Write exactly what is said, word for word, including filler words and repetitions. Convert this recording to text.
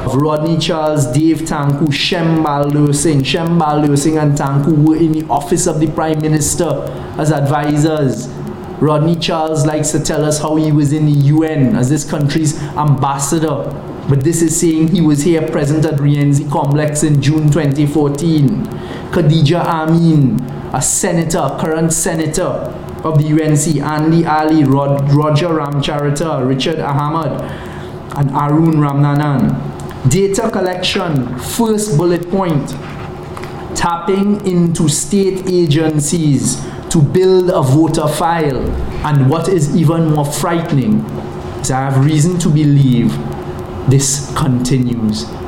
Rodney Charles, Dave Tanku, Shem Baldur Singh. Shem Baldur Singh and Tanku were in the office of the Prime Minister as advisors. Rodney Charles likes to tell us how he was in the U N as this country's ambassador. But this is saying he was here present at Rienzi Complex in June twenty fourteen. Khadija Amin, a senator, current senator of the U N C, Andy Ali, Rod, Roger Ramcharita, Richard Ahmad, and Arun Ramnanan. Data collection, first bullet point, tapping into state agencies to build a voter file. And what is even more frightening is I have reason to believe this continues.